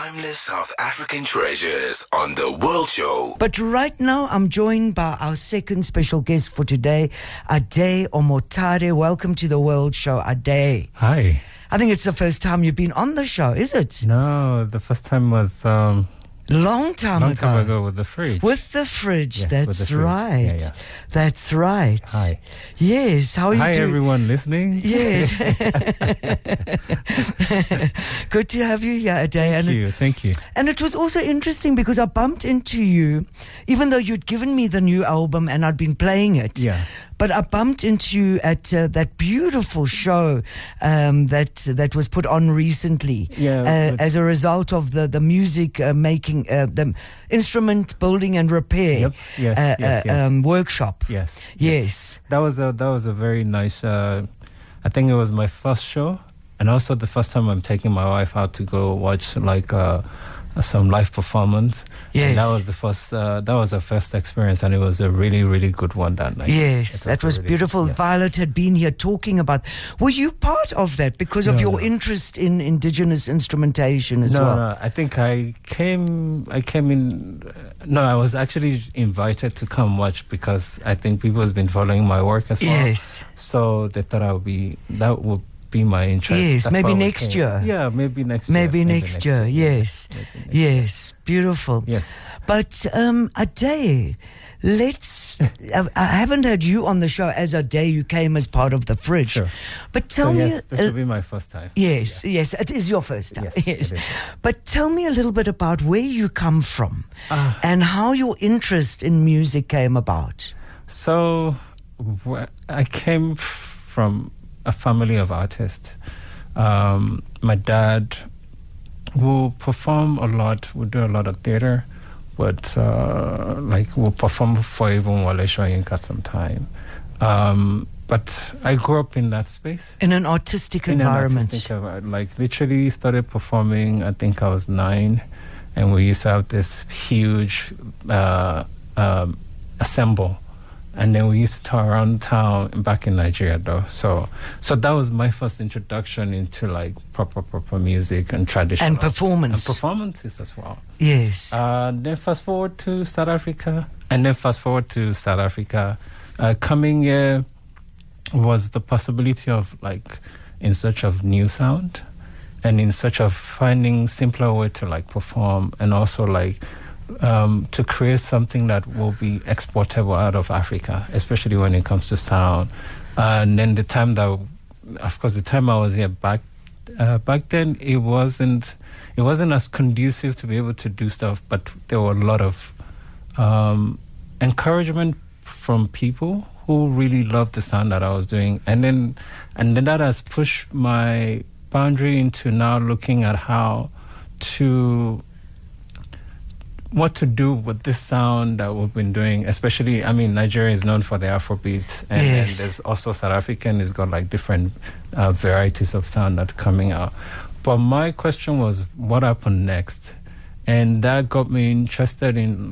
Timeless South African treasures on The World Show. But right now, I'm joined by our second special guest for today, Ade Omotade. Welcome to The World Show, Ade. Hi. I think it's the first time you've been on the show, is it? No, the first time was long time ago with the fridge. With the fridge, Yes, that's with the fridge. right. Yeah. That's right. Hi. Yes, how are you Hi, doing? everyone listening. Yes. Good to have you here, Ade. Thank you. And it was also interesting because I bumped into you, even though you'd given me the new album and I'd been playing it. Yeah. But I bumped into you at that beautiful show that was put on recently. Yeah, as a result of the music making, the instrument building and repair Yep. Yes. workshop. Yes. That was a very nice. I think it was my first show, and also the first time I'm taking my wife out to go watch some live performance. Yes. And that was the first. That was our first experience, and it was a really, really good one that night. Yes, that was really beautiful. Yeah. Violet had been here talking about. Were you part of that because of your interest in indigenous instrumentation as well? No, I think I came in. No, I was actually invited to come watch because I think people has been following my work as well. Yes. So they thought that would be my interest. Yes, That's maybe why we next came. year. Yeah, maybe next year. Maybe next year. Yes. Maybe next Yes. Beautiful. Yes. But Ade, I haven't had you on the show as Ade. You came as part of the fridge. Sure. But tell me. This will be my first time. Yes, it is your first time. Yes, Yes. it is. But tell me a little bit about where you come from and how your interest in music came about. So, I came from a family of artists. My dad will perform a lot, will do a lot of theater, but will perform for even Wale Soyinka at some time. But I grew up in that space. In an artistic environment. Literally started performing, I think I was 9, and we used to have this huge assemble. And then we used to tour around town back in Nigeria, though. So that was my first introduction into proper music and traditional and performance and performances as well. Yes. Then fast forward to South Africa, coming here was the possibility of in search of new sound, and in search of finding simpler way to perform, and also to create something that will be exportable out of Africa, especially when it comes to sound. And then the time I was here back then, it wasn't as conducive to be able to do stuff, but there were a lot of encouragement from people who really loved the sound that I was doing, and then that has pushed my boundary into now looking at what to do with this sound that we've been doing, especially, Nigeria is known for the Afrobeat, and then there's also South African has got different varieties of sound that's coming out. But my question was, what happened next? And that got me interested in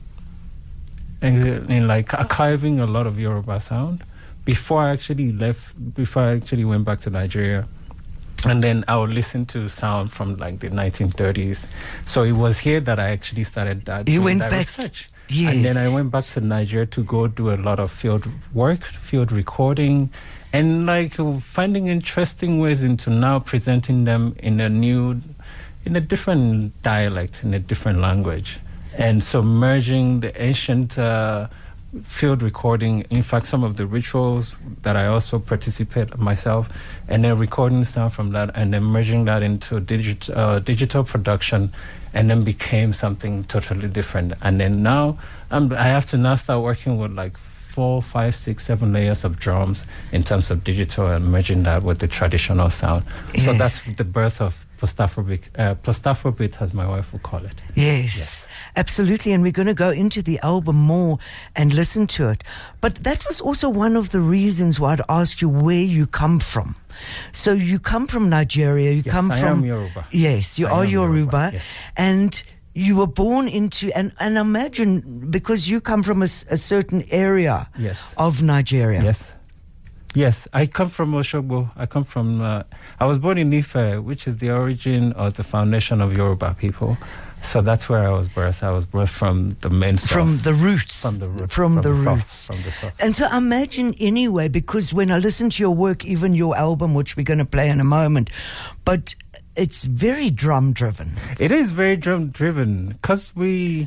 archiving a lot of Yoruba sound before I actually went back to Nigeria. And then I would listen to sound from the 1930s. So it was here that I actually started that. You went back. Research. Yes. And then I went back to Nigeria to go do a lot of field work, field recording, and finding interesting ways into now presenting them in a different dialect, in a different language. And so merging the ancient field recording, in fact, some of the rituals that I also participate myself, and then recording sound from that, and then merging that into digital production, and then became something totally different. And then now I have to now start working with 4, 5, 6, 7 layers of drums in terms of digital, and merging that with the traditional sound. Yes. So that's the birth of post-Afrobeat, as my wife would call it. Yes. Absolutely, and we're going to go into the album more and listen to it. But that was also one of the reasons why I'd ask you where you come from. So you come from Nigeria. I am Yoruba. Yes, you are Yoruba. Yes. And you were born into, and imagine, because you come from a certain area of Nigeria. Yes. Yes, I come from Oshogbo. I was born in Ife, which is the origin or the foundation of Yoruba people. So that's where I was birthed. I was birthed from the main source. From the roots. From the roots. From the source, roots. from the source. And so imagine anyway, because when I listen to your work, even your album, which we're going to play in a moment, but it's very drum driven. It is very drum driven because we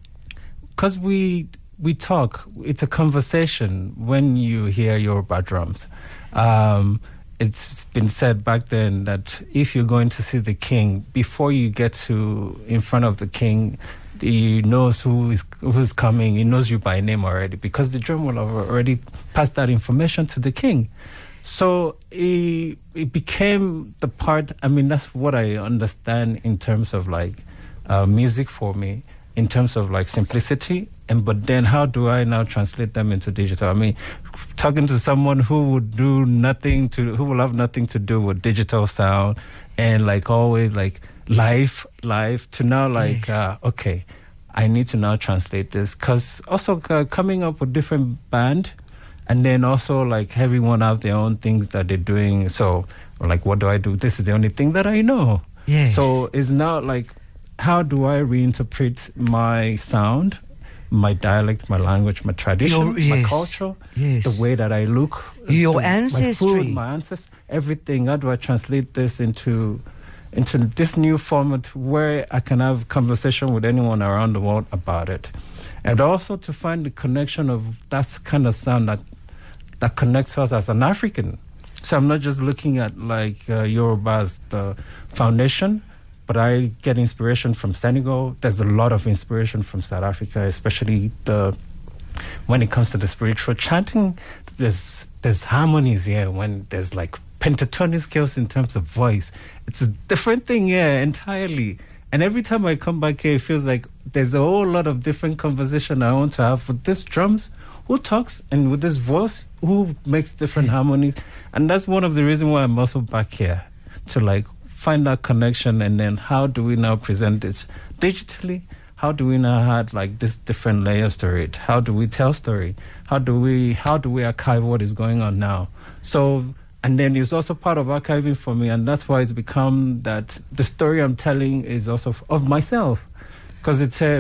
talk. It's a conversation when you hear Yoruba drums. It's been said back then that if you're going to see the king, before you get to in front of the king, he knows who's coming. He knows you by name already because the drum will have already passed that information to the king. So it became the part. I mean, that's what I understand in terms of like music for me, in terms of like simplicity. But then how do I now translate them into digital? I mean, talking to someone who will have nothing to do with digital sound and like always like live to now like, yes. Okay, I need to now translate this because also coming up with different band and then also like everyone have their own things that they're doing. So like, what do I do? This is the only thing that I know. Yes. So it's now like, how do I reinterpret my sound, my dialect, my language, my tradition, my culture, the way that I look, your ancestry, my food, my ancestors, everything? How do I translate this into this new format where I can have conversation with anyone around the world about it, and also to find the connection of that kind of sound that connects us as an African. So I'm not just looking at like Yoruba as the foundation, but I get inspiration from Senegal. There's a lot of inspiration from South Africa, especially when it comes to the spiritual chanting. There's harmonies here when there's like pentatonic scales in terms of voice. It's a different thing here entirely. And every time I come back here, it feels like there's a whole lot of different conversation I want to have with this drums, who talks, and with this voice, who makes different harmonies. And that's one of the reasons why I'm also back here, to like find that connection. And then how do we now present this digitally? How do we now add like this different layers to it? How do we tell story? How do we archive what is going on now? So, and then it's also part of archiving for me, and that's why it's become that the story I'm telling is also of myself, because it's a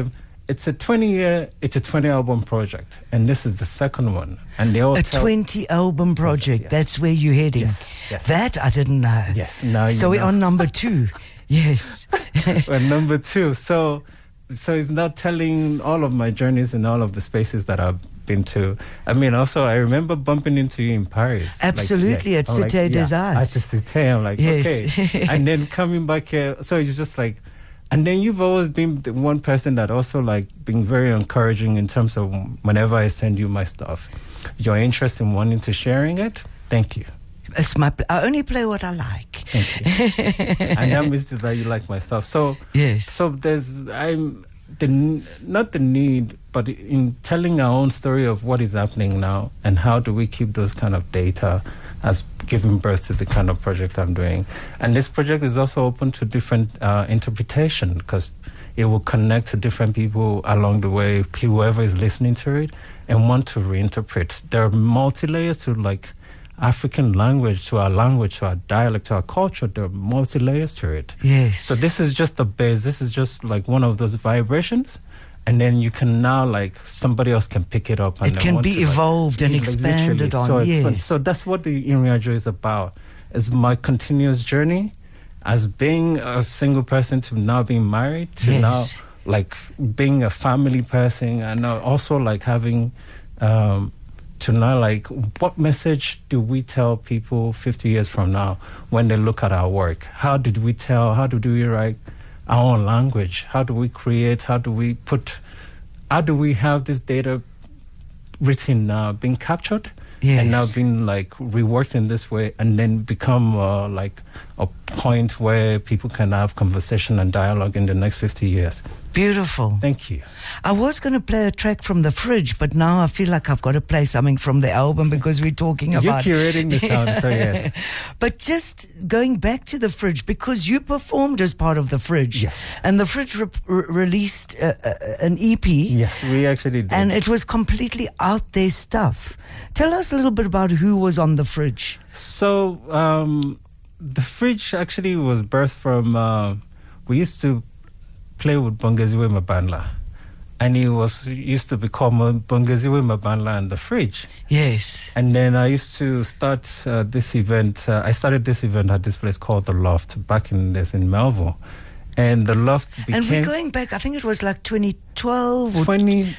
20 album project, and this is the second one, and they all a 20 album project. Yes. That's where you're heading. Yes. That I didn't know. Yes, now so we're on number 2. Yes. We're number 2. So it's not telling all of my journeys in all of the spaces that I've been to. I mean, also, I remember bumping into you in Paris. Absolutely, at Cité des Arts. At Cité, I'm like, yes. Okay. And then coming back here, so it's just like, and then you've always been the one person that also like being very encouraging in terms of whenever I send you my stuff, your interest in wanting to sharing it. Thank you. It's I only play what I like. Thank you. And that means that you like my stuff. So yes. So not the need, but in telling our own story of what is happening now and how do we keep those kind of data as giving birth to the kind of project I'm doing. And this project is also open to different interpretation, because it will connect to different people along the way, whoever is listening to it and want to reinterpret. There are multi-layers to like African language, to our dialect, to our culture. There are multi-layers to it. Yes. So this is just the base. This is just like one of those vibrations. And then you can now, like, somebody else can pick it up. And it can be evolved and expanded on. So, yes. So that's what the Iriajo is about. It's my continuous journey as being a single person to now being married, to now, like, being a family person, and now also, like, having... to now, like, what message do we tell people 50 years from now when they look at our work? How do we write our own language? How do we create? How do we have this data written now, being captured, and now being, like, reworked in this way, and then become, like, a point where people can have conversation and dialogue in the next 50 years. Beautiful. Thank you. I was going to play a track from the fridge, but now I feel like I've got to play something from the album because we're talking about... You're curating the sound, so yes. But just going back to the fridge, because you performed as part of the fridge. Yes. And the fridge released an EP. Yes, we actually did. And it was completely out there stuff. Tell us a little bit about who was on the fridge. So, the fridge actually was birthed from... we used to play with Bongeziwe Mabandla, and he used to become Bongeziwe Mabandla and the fridge. Yes. And then I used to start this event. I started this event at this place called The Loft back in Melville. And The Loft became... And we're going back, I think it was like 2012 or...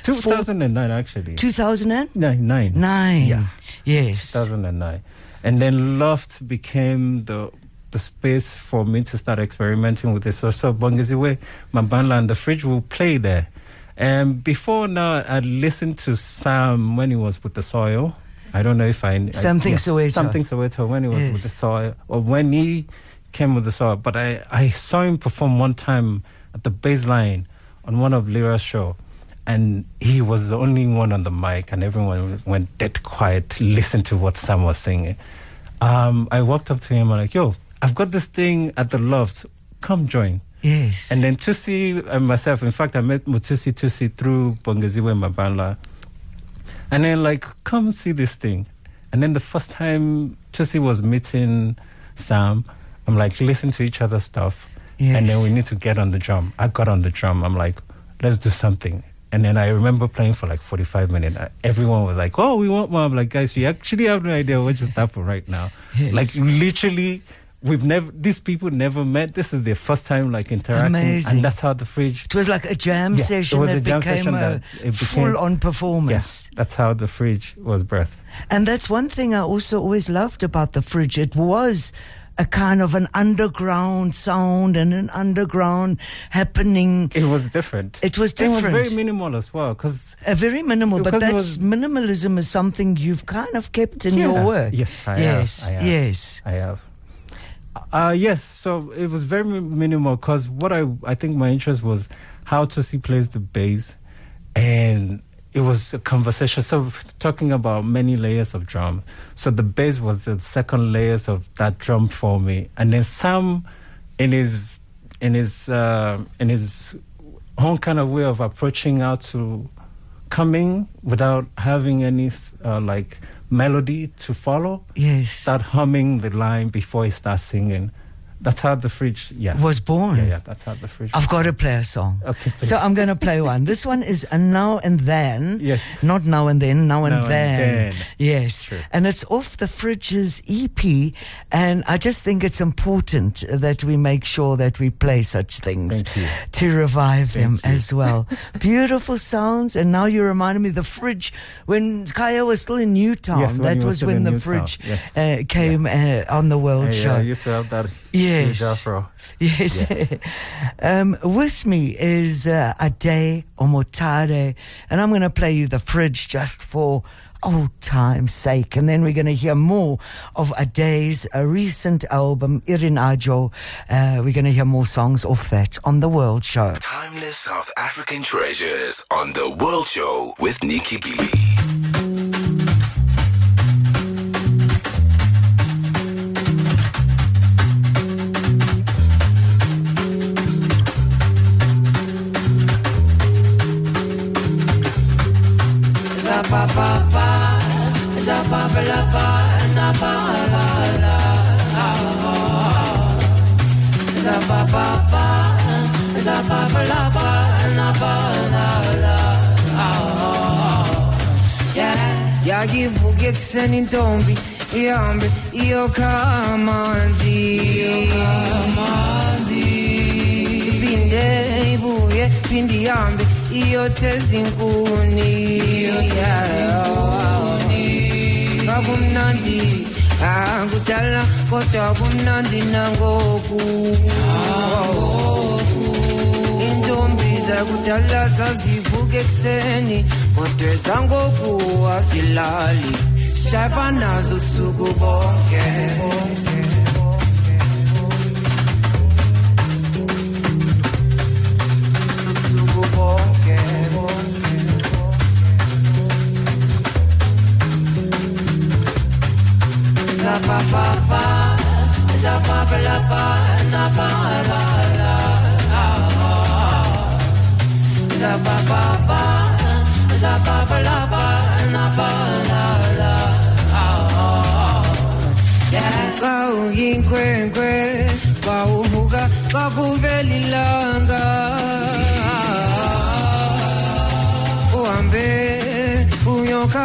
2009 actually. 2009? Nine. Yeah. Yes. 2009. And then Loft became the space for me to start experimenting with this. So Bongeziwe Mabandla and the fridge will play there. And before now, I'd listened to Sam when he was with the Soil. I don't know if Something Soweto when he was with the Soil, or when he came with the Soil. But I saw him perform one time at the Baseline on one of Lyra's show. And he was the only one on the mic, and everyone went dead quiet to listen to what Sam was singing. I walked up to him and like, yo, I've got this thing at the Loft. Come join. Yes. And then Tusi and myself, in fact, I met Tusi through Bongeziwe Mabandla. And then like, come see this thing. And then the first time Tusi was meeting Sam, I'm like, listen to each other's stuff. Yes. And then we need to get on the drum. I got on the drum. I'm like, let's do something. And then I remember playing for like 45 minutes. Everyone was like, oh, we want more. I'm like, guys, you actually have no idea what just happened right now. Yes. Like literally... these people never met. This is their first time like interacting. Amazing. And that's how the fridge... It was like a jam session that became a full-on performance. Yes, that's how the fridge was birthed. And that's one thing I also always loved about the fridge. It was a kind of an underground sound and an underground happening. It was different. It was different. It was very minimal as well. Very minimal, but minimalism is something you've kind of kept in your work. Yes, I have. Yes, so it was very minimal because what I think my interest was how Tusi plays the bass, and it was a conversation. So talking about many layers of drum. So the bass was the second layers of that drum for me, and then Sam, in his own kind of way of approaching how to coming without having any like melody to follow. Yes. Start humming the line before he starts singing. That's how the fridge was born. Yeah, that's how the fridge I've got to play a song. Okay, please. So I'm going to play one. This one is a Now and Then. Yes. Not Now and Then, Now and Then. Then. Yes. True. And it's off the Fridge's EP. And I just think it's important that we make sure that we play such things to revive them as well. Beautiful sounds. And now you reminded me the Fridge, when Kaya was still in Newtown, that was when the Fridge came on the World Show. I used to have that. Yes. Afro. Yes. With me is Ade Omotade, and I'm going to play you the Fridge just for old time's sake. And then we're going to hear more of Ade's recent album, Irinajo. We're going to hear more songs off that on The World Show. Timeless South African treasures on The World Show with Nikki Gili. Yagivuga ekuseni intombi ihambe iyokha amanzi iphinde ibuye iphinde ihambe iyotheza inkuni kakumnandi akudala kodwa kumnandi nangoku intombi zakudala zazivuka ekuseni kodwa ezangoku azilali shayfa nazo usuku bonke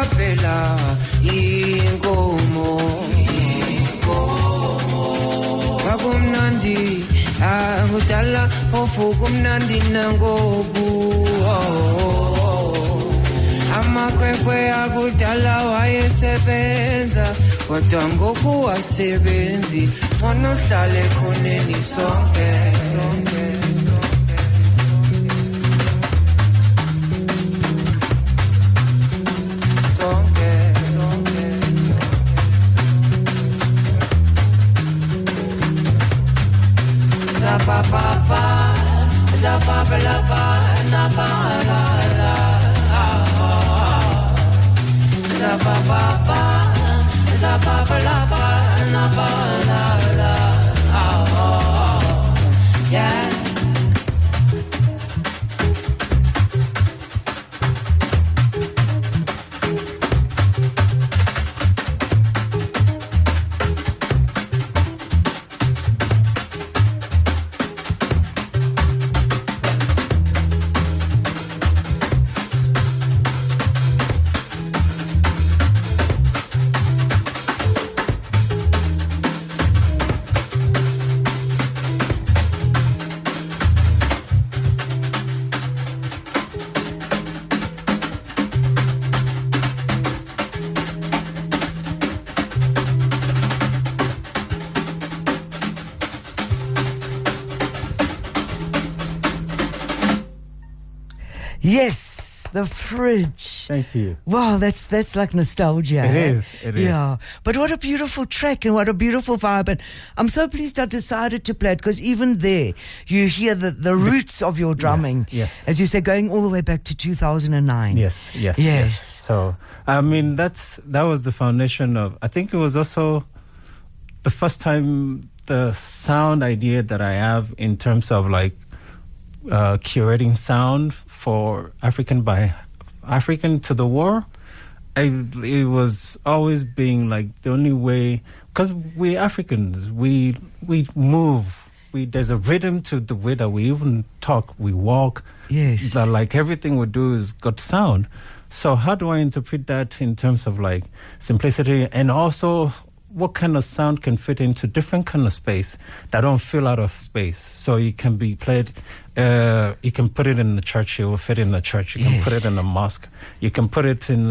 kwavela inkomo kwakumnandi angudala ofukumnandi nangoku amakwekwe akudala wayesebenza kodwa ngoku wasebenzi monohlale khoneni sonke yeah. Yes, the fridge. Thank you. Wow, that's like nostalgia. It is. Yeah, but what a beautiful track and what a beautiful vibe. And I'm so pleased I decided to play it because even there you hear the roots of your drumming. Yes. As you say, going all the way back to 2009. Yes. So, I mean, that was the foundation of, I think it was also the first time the sound idea that I have in terms of like curating sound for African by African to the war. It was always being like the only way, because we Africans, we move. There's a rhythm to the way that we even talk, we walk. Yes. That like everything we do is got sound. So how do I interpret that in terms of like simplicity and also what kind of sound can fit into different kind of space that don't feel out of space? So you can be played, you can put it in the church, it will fit in the church. You can put it in a mosque. You can put it in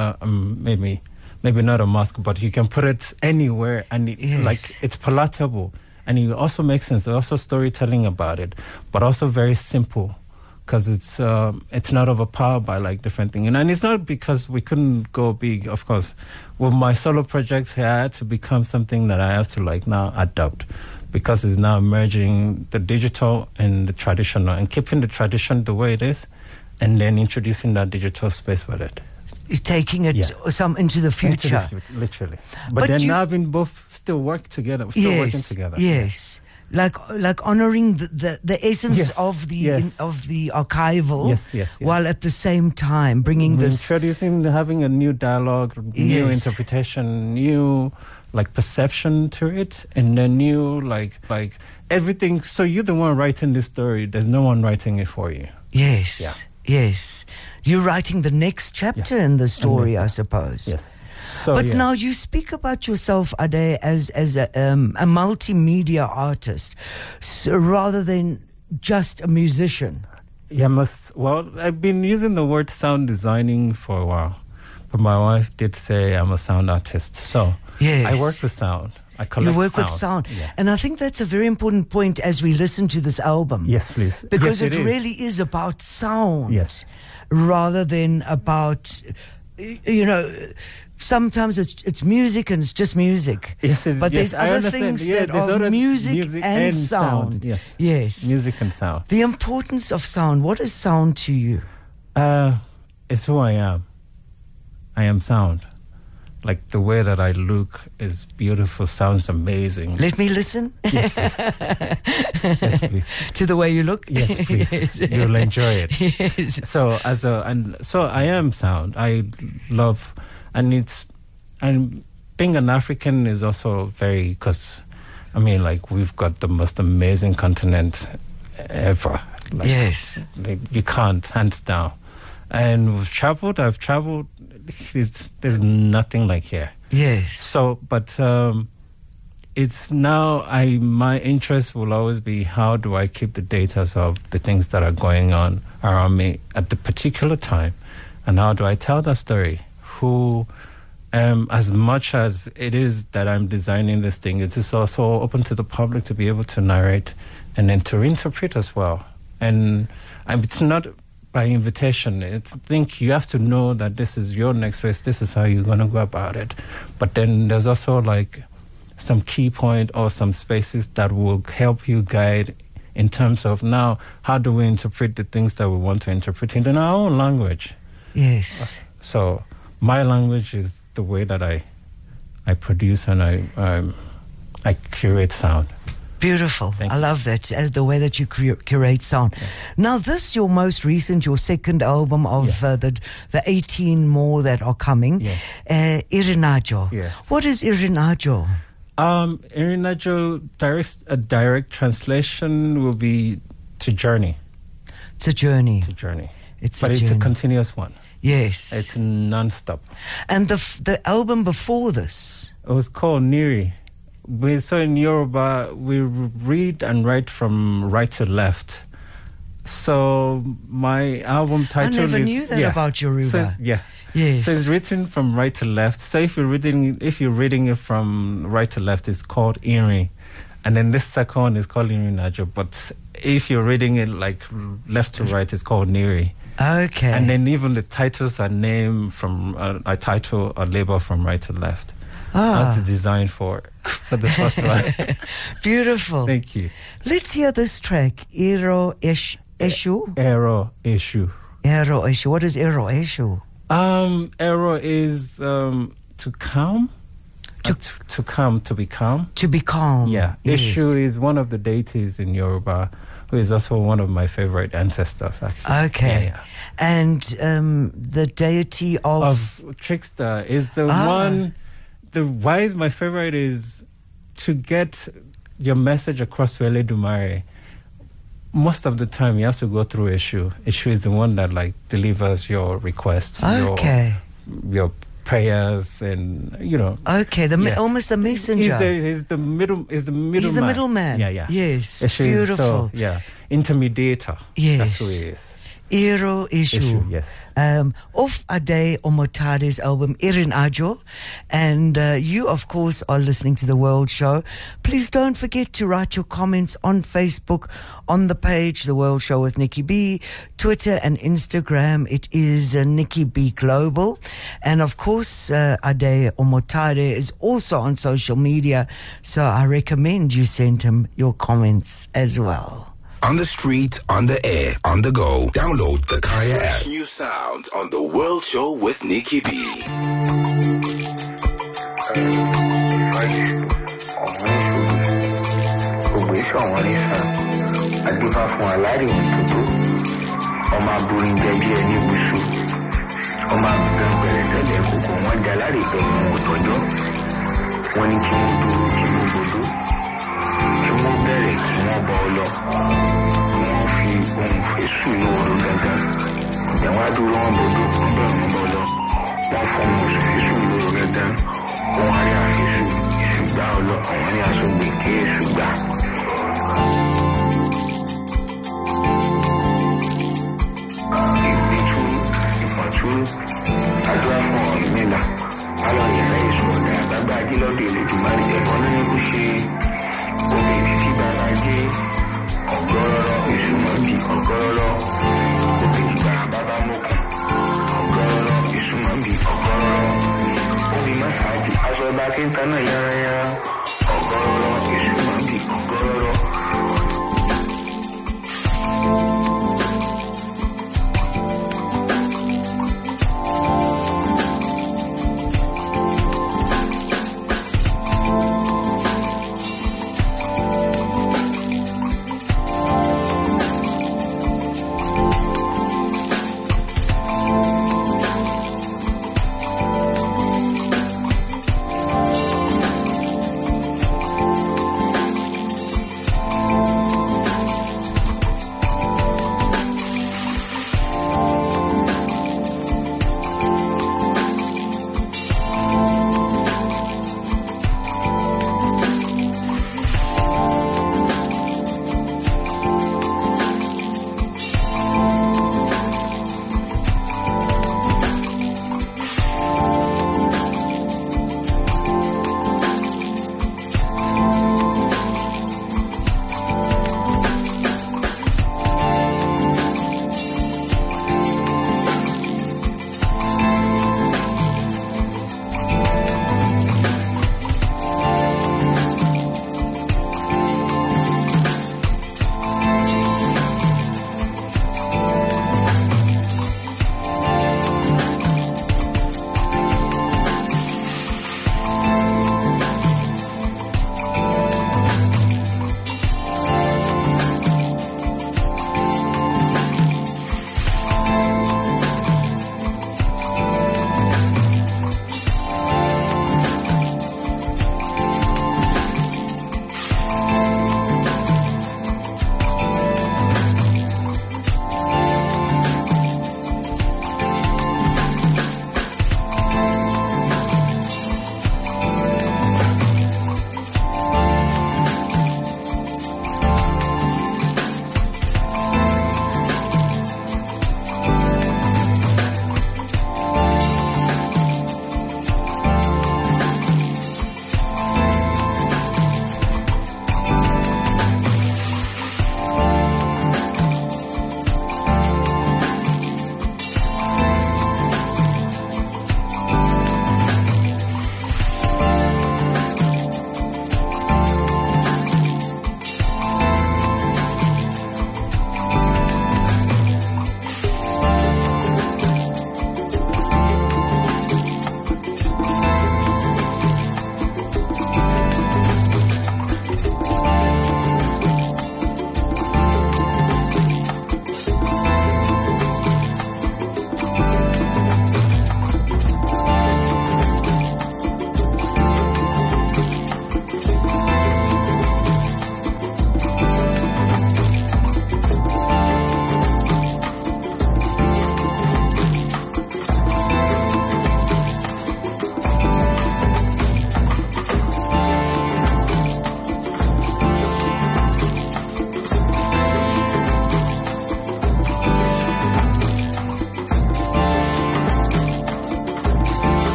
maybe not a mosque, but you can put it anywhere, and like it's palatable, and it also makes sense. There's also storytelling about it, but also very simple, because it's not overpowered by like different things. And it's not because we couldn't go big, of course. With my solo projects, I had to become something that I have to like now adopt, because it's now merging the digital and the traditional and keeping the tradition the way it is, and then introducing that digital space with it. Taking it some into the future. Literally. But then having both still work together, working together. Yes. Like honoring the essence of the archival, while at the same time bringing this, introducing, having a new dialogue, new interpretation, new like perception to it, and then new like everything. So you're the one writing this story. There's no one writing it for you. Yes. You're writing the next chapter in the story, I suppose. Yes. So, but now you speak about yourself, Ade, as a multimedia artist, rather than just a musician. Yeah, well, I've been using the word sound designing for a while, but my wife did say I'm a sound artist. So I work with sound. I collect You work sound. with sound. Yeah. And I think that's a very important point as we listen to this album. Yes, please. Because it it really is about sound. Yes. Rather than about, sometimes it's music and it's just music. Yes, but there's other things that are music and sound. Yes. Music and sound. The importance of sound. What is sound to you? It's who I am. I am sound. Like the way that I look is beautiful, sounds amazing. Let me listen. Yes, please. To the way you look. Yes, please. You'll enjoy it. Yes. So so I am sound. I love, and being an African is also very, because I mean, like, we've got the most amazing continent ever. Like, yes. Like, you can't, hands down. And I've traveled there's nothing like here. Yes. So, but it's now my interest will always be how do I keep the data of the things that are going on around me at the particular time, and how do I tell that story? As much as it is that I'm designing this thing, it is also open to the public to be able to narrate and then to interpret as well. And it's not by invitation. I think you have to know that this is your next phase, this is how you're going to go about it. But then there's also like some key point or some spaces that will help you guide in terms of now, how do we interpret the things that we want to interpret in our own language? Yes. So my language is the way that I produce and I curate sound. Beautiful. Thank I you. love that, as the way that you curate sound. Yeah. Now, this your most recent, your second album of Yes. the 18 more that are coming. Yes. Irinajo. Yes. What is Irinajo? Irinajo, a direct translation will be to journey. It's a journey. To journey. It's But a it's journey. a continuous one. Yes. It's non-stop. And the album before this? It was called Niri. So in Yoruba, we read and write from right to left. So my album title is... I never knew that about Yoruba. So yeah. Yes. So it's written from right to left. So if you're reading it from right to left, it's called Iri. And then this second one is called Irinajo. But if you're reading it like left to right, it's called Niri. Okay. And then even the titles are named from a title or label from right to left. That's the design for the first one. Beautiful. Thank you. Let's hear this track, Ero Eshu. Ero issue. Ero Eshu. What is Ero Eshu? Ero is to calm. To calm, to be calm. To be calm. Yeah. Yes. Ishu is one of the deities in Yoruba, who is also one of my favorite ancestors, actually. Okay. Yeah. And the deity Of Trickster is the one. Why is my favorite is to get your message across to Eledumare. Most of the time, you have to go through Ishu. Ishu is the one that like delivers your requests, Okay. your prayers, and Okay, almost the messenger. He's the middle. He's the middleman. He's the middleman. Yeah. Yes, Ishu beautiful. Is intermediator. Yes. That's who he is. Ero Ishu. Ishu, yes. Off Ade Omotade's album Irinajo. And you, of course, are listening to The World Show. Please don't forget to write your comments on Facebook, on the page, The World Show with Nikki B, Twitter and Instagram. It is Nikki B Global. And, of course, Ade Omotade is also on social media. So I recommend you send him your comments as well. On the street, on the air, on the go. Download the Kaya app. New sounds on The World Show with Nikki B.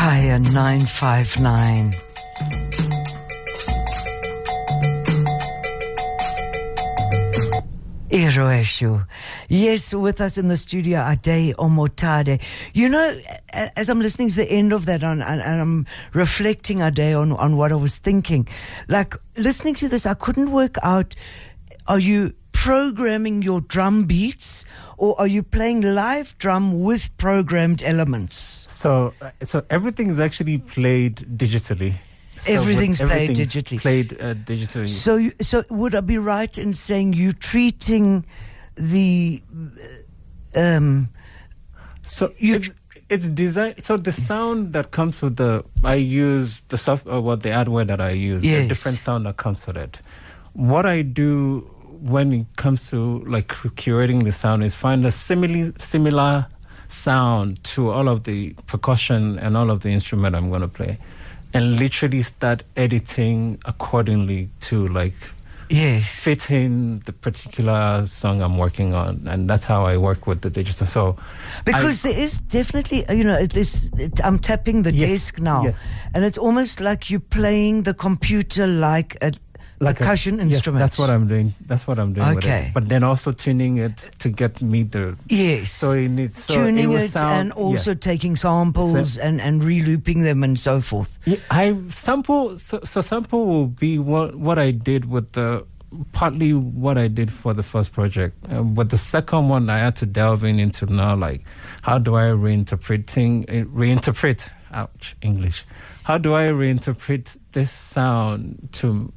Kaya 959. Iroeshu. Yes, with us in the studio, Ade Omotade. You know, as I'm listening to the end of that and I'm reflecting, Ade, on what I was thinking, like listening to this, I couldn't work out, are you programming your drum beats or are you playing live drum with programmed elements? So everything is actually played digitally. So Everything's played digitally. Digitally. So would I be right in saying you're treating the it's designed. So the sound that comes with I use the the hardware that I use. Yes. The different sound that comes with it. What I do when it comes to like curating the sound is find a similar sound to all of the percussion and all of the instrument I'm going to play. And literally start editing accordingly to fit in the particular song I'm working on, and that's how I work with the digital. So, because there is definitely, I'm tapping the desk now, and it's almost like you're playing the computer like a percussion instrument. Yes, that's what I'm doing. With it. But then also tuning it to get me the... Yes. So it needs... tuning it and also taking samples and re-looping them and so forth. Yeah, sample will be what I did with partly what I did for the first project. With the second one, I had to delve into now, like, how do I reinterpret, English. How do I reinterpret this sound to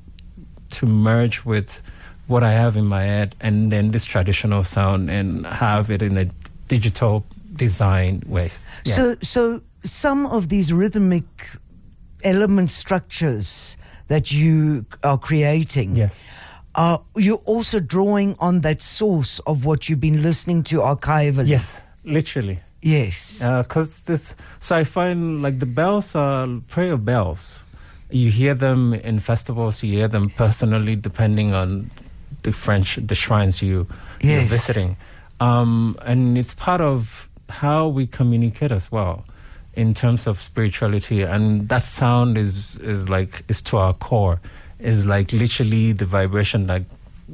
merge with what I have in my head and then this traditional sound and have it in a digital design way. Yeah. So some of these rhythmic element structures that you are creating, you're also drawing on that source of what you've been listening to archivally. Yes, literally. Yes. So I find like the bells are prayer bells. You hear them in festivals, you hear them personally, depending on the shrines you're visiting. And it's part of how we communicate as well in terms of spirituality. And that sound is to our core. Is like literally the vibration, like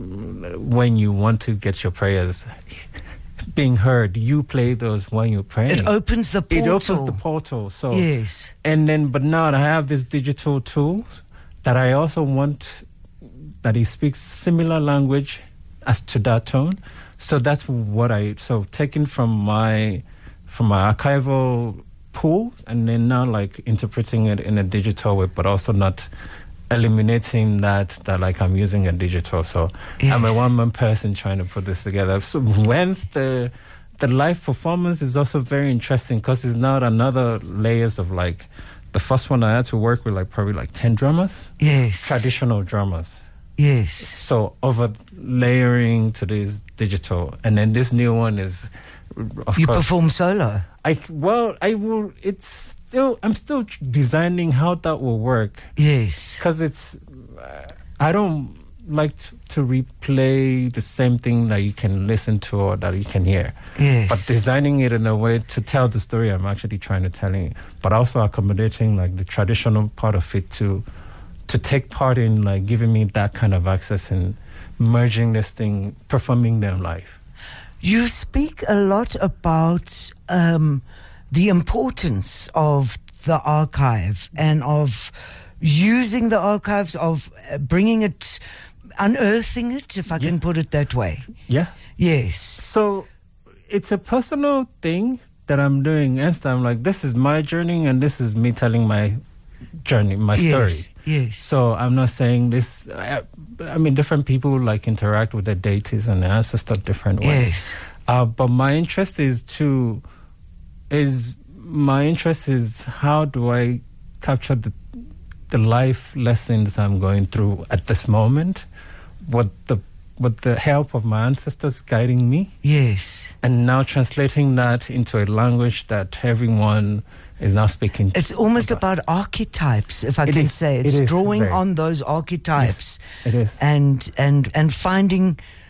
when you want to get your prayers being heard, you play those when you're praying. It opens the portal. So yes. But now I have these digital tools that I also want that he speaks similar language as to that tone. So that's what taking from my archival pool and then now like interpreting it in a digital way, but also not eliminating that like I'm using a digital. So I'm a one-man person trying to put this together. So whence the live performance is also very interesting because it's not another layers of like the first one I had to work with like probably like 10 drummers. Yes. Traditional drummers. Yes. So over layering to this digital, and then this new one is you perform solo. I'm still designing how that will work. Yes. Because I don't like to replay the same thing that you can listen to or that you can hear. Yes. But designing it in a way to tell the story I'm actually trying to tell it, but also accommodating like the traditional part of it to take part in like giving me that kind of access and merging this thing, performing them live. You speak a lot about the importance of the archive and of using the archives, of bringing it, unearthing it, if I can put it that way. Yeah. Yes. So it's a personal thing that I'm doing. And I'm like, this is my journey and this is me telling my journey, my story. Yes. So I'm not saying this. I mean, different people like interact with their deities and their ancestors different ways. Yes. But my interest is how do I capture the life lessons I'm going through at this moment, with the help of my ancestors guiding me. Yes. And now translating that into a language that everyone is now speaking. It's almost about archetypes, if I can say. It's drawing on those archetypes. Yes, it is. And finding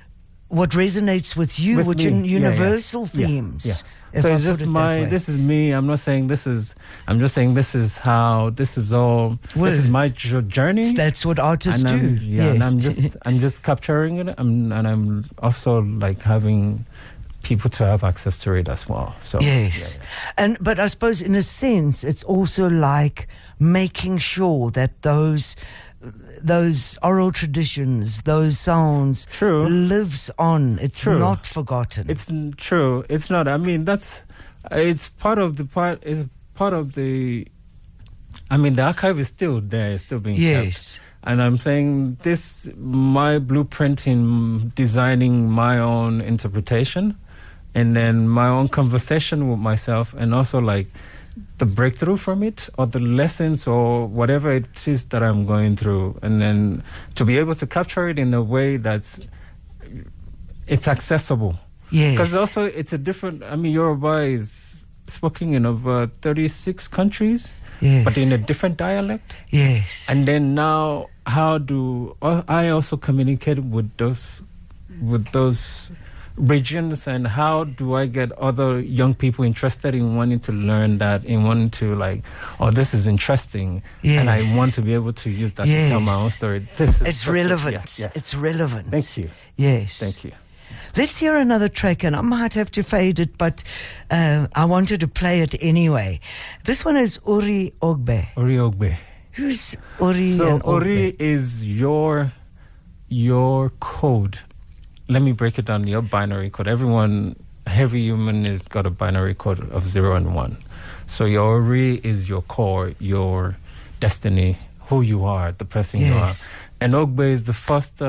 what resonates with you, With which me. in universal Yeah. themes. Yeah. if So I it's put just it that my. way. This is me. I'm not saying this is. I'm just saying this is how. This is all. Well, this is my journey. That's what artists and do. and Yes. I'm just capturing it. And I'm also like having people to have access to it as well. So Yes. But I suppose in a sense it's also like making sure that those oral traditions, those sounds True. lives on. It's True. not forgotten. It's true. It's not. I mean, it's part of the part. Is part of the. I mean, the archive is still there. It's still being kept. Yes. And I'm saying this, my blueprint in designing my own interpretation, and then my own conversation with myself, and also like the breakthrough from it, or the lessons, or whatever it is that I'm going through, and then to be able to capture it in a way that's it's accessible. Yes. Because also it's a different. I mean, Yoruba is spoken in over 36 countries, Yes. but in a different dialect. Yes. And then now, how do I also communicate with those regions, and how do I get other young people interested in wanting to learn that, in wanting to like, oh, this is interesting, and I Yes. want to be able to use that to tell my own story. This is It's just a- relevant. yes. It's relevant. Thank you. Yes. Thank you. Let's hear another track, and I might have to fade it, but I wanted to play it anyway. This one is Uri Ogbe. Uri Ogbe. Who's Uri So and Ogbe? Uri is your code. Let me break it down. Your binary code. Every human has got a binary code of 0 and 1. So your Uri is your core, your destiny, who you are, the person you are. Yes. And Ogbe is the first.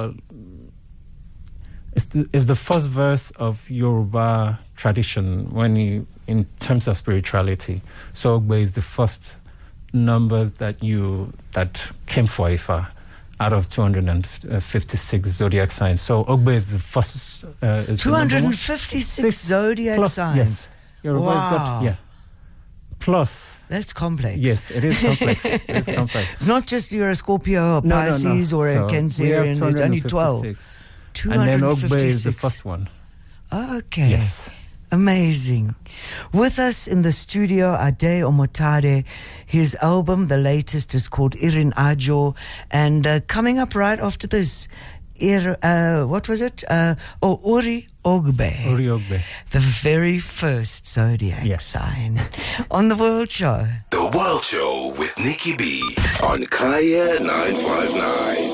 Is the first verse of Yoruba tradition in terms of spirituality. So Ogbe is the first number that came for Ifa out of 256 zodiac signs. So Ogbe is the first. Is the number one. 256 zodiac Plus, signs. Yes. Yoruba has got, Wow. Plus. That's complex. Yes, it is complex. It is complex. It's not just you're a Scorpio or Pisces or a So we have Cancerian. It's only 12. 256. And then Ogbe is the 256. first one. Okay. Yes. Amazing. With us in the studio, Ade Omotade. His album, the latest, is called Irin Ajo. And coming up right after this, what was it? Uri Ogbe. Uri Ogbe. The very first zodiac Yes. sign on The World Show. The World Show with Nikki B on Kaya 959.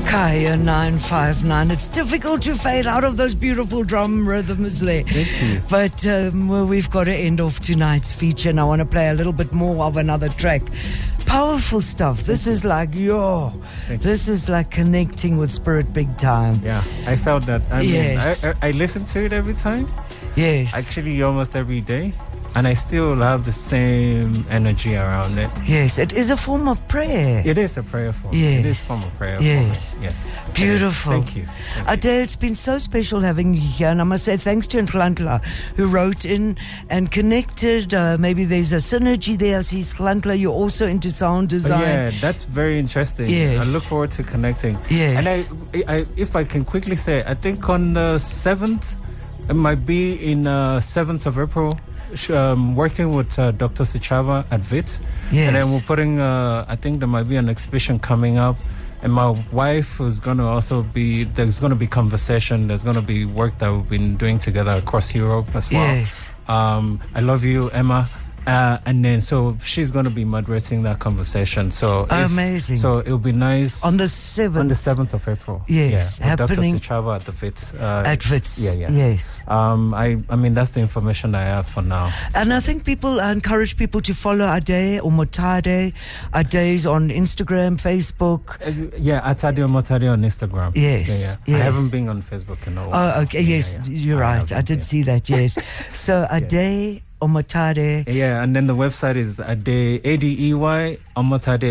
Kaya 959. It's difficult to fade out of those beautiful drum rhythms there. Thank you. But well, we've got to end off tonight's feature, and I want to play a little bit more of another track. Powerful stuff. This is like, this is like connecting with spirit big time. Yeah, I felt that. I mean, Yes. I listen to it every time. Yes. Actually, almost every day. And I still have the same energy around it. Yes, it is a form of prayer. It is a prayer form. Yes. It is a form of prayer Yes. for me. Yes. Beautiful. Thank you. Ade, it's been so special having you here, and I must say thanks to Nhlantla, who wrote in and connected. Maybe there's a synergy there. I see Nhlantla, you're also into sound design. Yeah, that's very interesting. Yes. I look forward to connecting. Yes. And I if I can quickly say, I think on the 7th, it might be in 7th of April, working with Dr. Sichava at VIT. Yes. And then we're putting, I think there might be an exhibition coming up. And my wife is going to also be, there's going to be conversation. There's going to be work that we've been doing together across Europe as well. Yes. I love you, Emma. And then, so she's going to be moderating that conversation. So Amazing. So it'll be nice. On the 7th. On the 7th of April. Yes, Yeah, with happening Dr. Sichava at the FITS. At Wits. Yeah. Yes. I mean, that's the information I have for now. And I think I encourage people to follow Ade or Motade. Ade's on Instagram, Facebook. At Adio Motari on Instagram. Yes, Yeah. I yes. haven't been on Facebook in a while. Oh, okay. Yes, you're right. I did see that, yes. So Ade Omotade. Yeah, and then the website is Ade, ADEY, Omotade,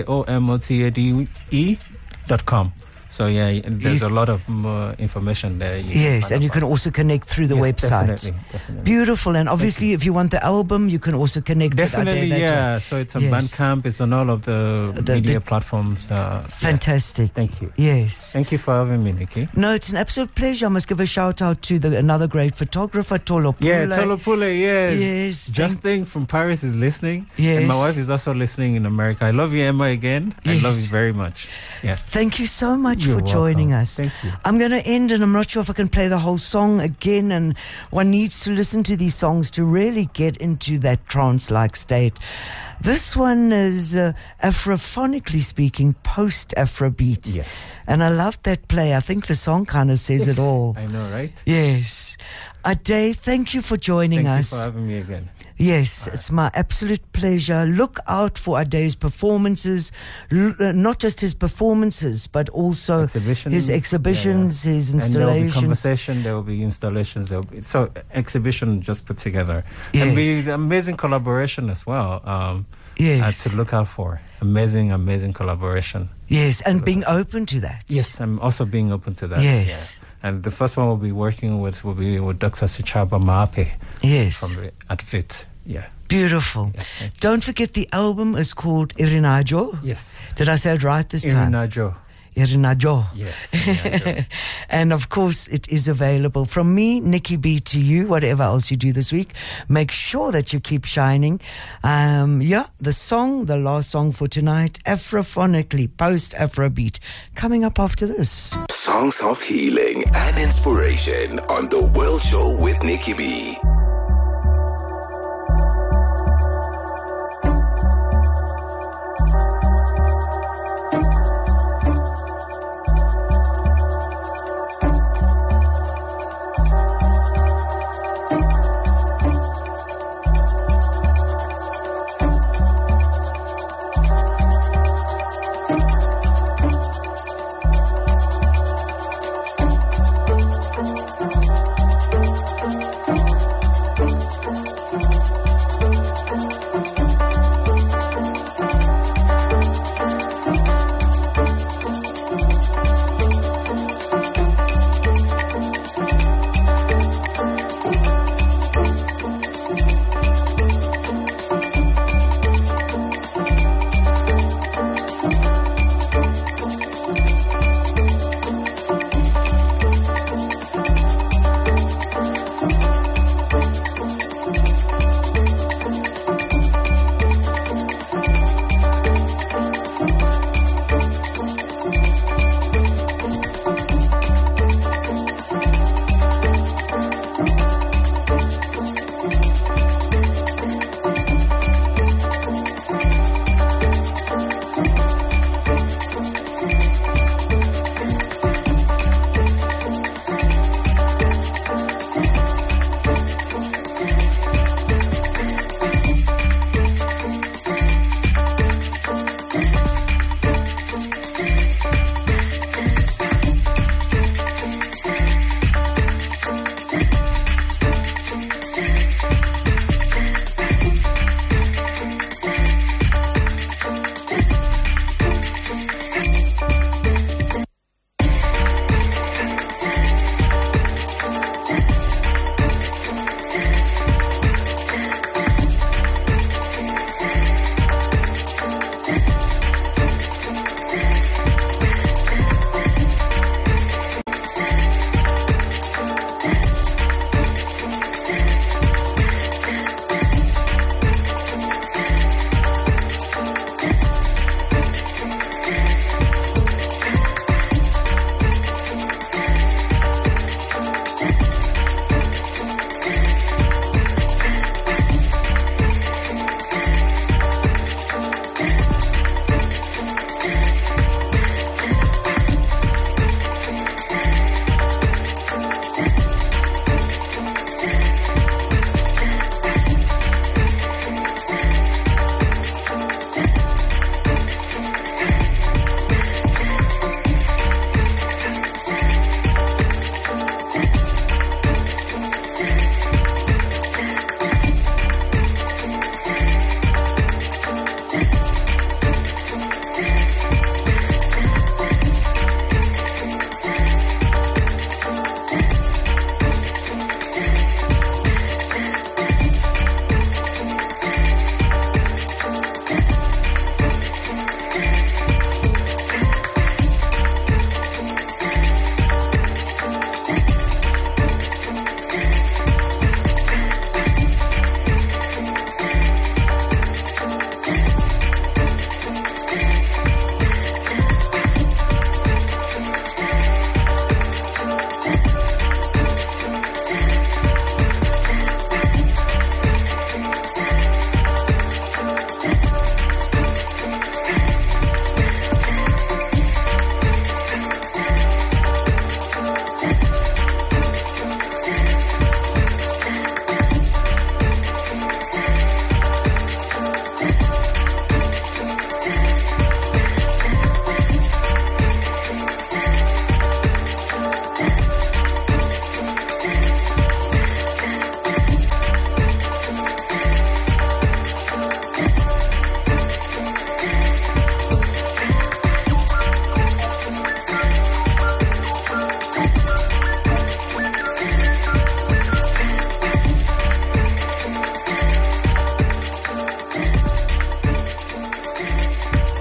OMOTADE.com. So yeah, there's a lot of information there. Yes, and you can also connect through the website. Definitely. Beautiful. And obviously, if you want the album, you can also connect Definitely, with Ade. yeah. So it's on Bandcamp. It's on all of the media platforms. Fantastic. Thank you. Yes. Thank you for having me, Nikki. No, it's an absolute pleasure. I must give a shout out to another great photographer, Tolo Pule. Yeah, Tolo Pule, yes. Yes. Justin from Paris is listening. Yes. And my wife is also listening in America. I love you, Emma, again. Yes. I love you very much. Yeah. Thank you so much You're for joining welcome. us. Thank you. I'm going to end, and I'm not sure if I can play the whole song again, and one needs to listen to these songs to really get into that trance-like state. This one is, Afrophonically speaking, post-Afrobeat. Yes. And I love that play. I think the song kind of says it all. I know, right? Yes. Ade, thank you for joining us. Thank you for having me again. Yes, it's my absolute pleasure. Look out for Ade's performances, not just his performances, but also his exhibitions, his installations. And there will be conversation, there will be installations. So exhibition just put together. Yes. And be amazing collaboration as well. Yes. To look out for. Amazing collaboration. Yes, and being open to that. Yes, I'm also being open to that. Yes. Yeah. And the first one we'll be working with will be with Dr. Sichava Maape. Yes. At FIT. Yeah. Beautiful. Yeah, don't forget the album is called Irinajo. Yes. Did I say it right this time? Irinajo. Yes. Irinajo. And of course, it is available. From me, Nikki B, to you, whatever else you do this week, make sure that you keep shining. The last song for tonight, Afrophonically, post-Afrobeat, coming up after this. Songs of healing and inspiration on The World Show with Nikki B.